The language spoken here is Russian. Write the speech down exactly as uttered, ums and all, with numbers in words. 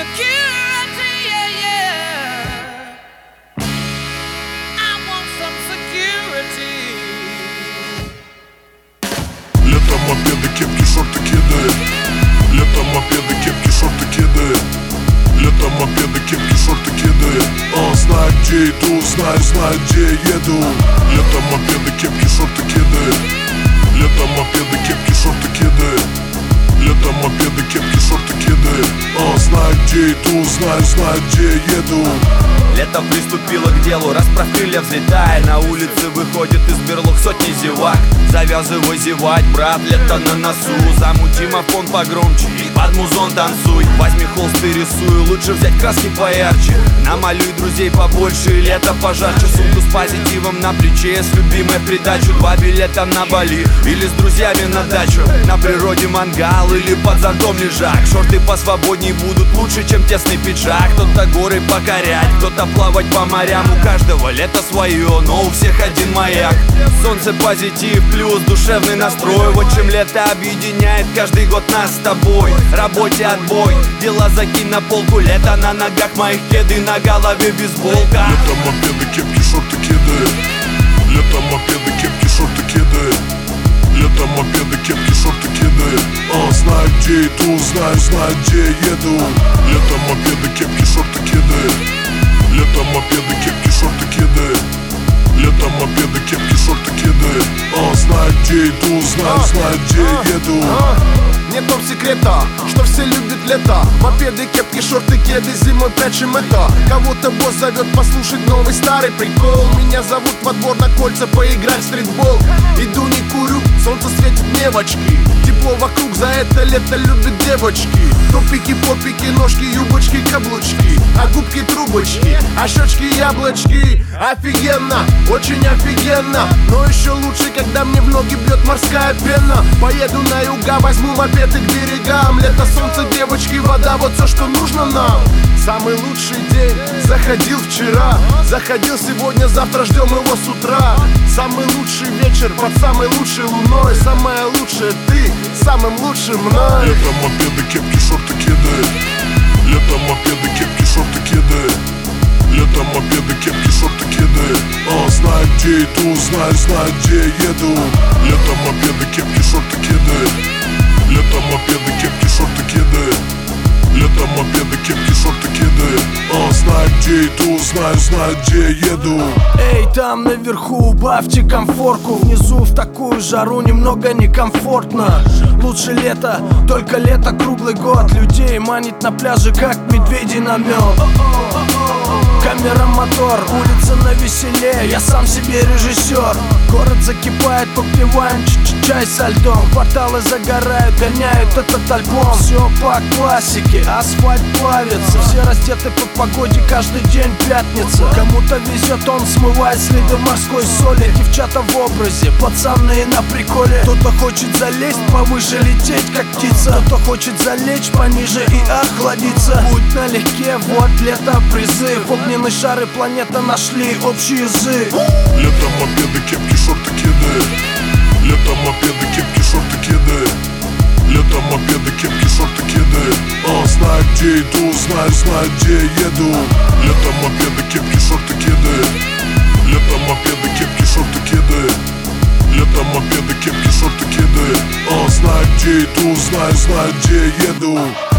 Security, yeah, yeah. I want some security. Лето, мопеды, кепки, шорты, кеды. Лето, мопеды, кепки, шорты, кеды. Лето, мопеды, кепки, шорты, кеды. А, знаю, где иду, знаю, знаю, где еду. Лето, мопеды, кепки, шорты, кеды. Лето, мопеды, кепки, шорты, кеды. Лето, мопеды, кепки, шорты, кеды. А, знаю, где иду, знаю, знаю, где еду. Лето приступило к делу, расправь крылья, взлетая. На улице выходит из берлог сотни зевак. Завязывай зевать, брат, лето на носу. Замути мафон погромче и под музон танцуй. Возьми холст и рисуй, лучше взять краски поярче. Намалюй друзей побольше, лето пожарче. Сумку с позитивом на плече, с любимой в придачу. Два билета на Бали или с друзьями на дачу. На природе мангал или под зонтом лежак. Шорты посвободней будут лучше, чем тесный пиджак. Кто-то горы покорять, кто-то плавать по морям. У каждого лето свое, но у всех один маяк. Солнце, позитив, плюс душевный настрой. Вот чем лето объединяет каждый год нас с тобой. Работе отбой, дела закинь на полку. Лето на ногах моих, кеды, на голове бейсболка. Лето, мопеды, кепки, шорты, кеды. Лето, мопеды, кепки, шорты, кеды. Лето, мопеды, кепки, шорты, кеды. А, знаю, где иду, знаю, знаю, где еду. Лето, мопеды, кепки, шорты, кеды. Лето, мопеды, кепки, шорты, кеды. Лето, мопеды, кепки, шорты, кеды. А, знаю, где иду, знаю, знаю, где еду. Нет том секрета, что все любят лето. Мопеды, кепки, шорты, кеды, зимой прячем это. Кого-то босс зовет послушать новый старый прикол. Меня зовут во двор на кольца поиграть в стритбол. Иду не курю, солнце светит мне в очки. Тепло вокруг, за это лето любят девочки. Топики, попики, ножки, юбочки, каблучки. А губки трубочки, а щечки яблочки. Офигенно, очень офигенно. Но еще лучше, когда мне в ноги бьет морская пена. Поеду на юга, возьму мопеды к берегам. Лето, солнце, девочки, вода, вот все, что нужно нам. Самый лучший день заходил вчера, заходил сегодня, завтра ждем его с утра. Самый лучший вечер под самой лучшей луной. Самая лучшая ты, самым лучшим мной. Лето, мопеды, кепки, шорты, кеды. Лето, мопеды, кепки, шорты, кеды. Лето, мопеды, кепки, шорты, кеды. А, знаю, где иду, знаю, знаю, где еду. Лето, мопеды, кепки, шорты, кеды. Лето, мопеды, кепки, шорты, кеды. Лето, мопеды, кепки, шорты, кеды. А, знаю, где иду, знаю, знаю, где еду. Эй, там наверху убавьте комфорку. Внизу в такую жару немного некомфортно. Лучше лето, только лето круглый год. Людей манит на пляже, как медведи на мед. Камера, мотор, улица навеселе. Я сам себе режиссер. Город закипает, попиваем чай со льдом. Кварталы загорают, гоняют этот альбом. Все по классике, асфальт плавится. Все раздеты по погоде, каждый день пятница. Кому-то везет, он смывает следы морской соли. Девчата в образе, пацаны на приколе. Кто-то хочет залезть повыше, лететь как птица. Кто-то хочет залечь пониже и охладиться. Будь налегке, вот лето призыв. Огненные шары планета нашли общий язык. Лето, мопеды, кепки, шорты, кеды. Лето, мопеды, кепки, шорты, кеды. Лето, мопеды, кепки, шорты, кеды. А, знаю, где иду, знаю, знаю, где еду. Лето, мопеды, кепки, шорты, кеды. Лето, мопеды, кепки, шорты, кеды. Лето, мопеды, кепки, шорты, кеды. А, знаю, где иду, знаю, знаю, где еду.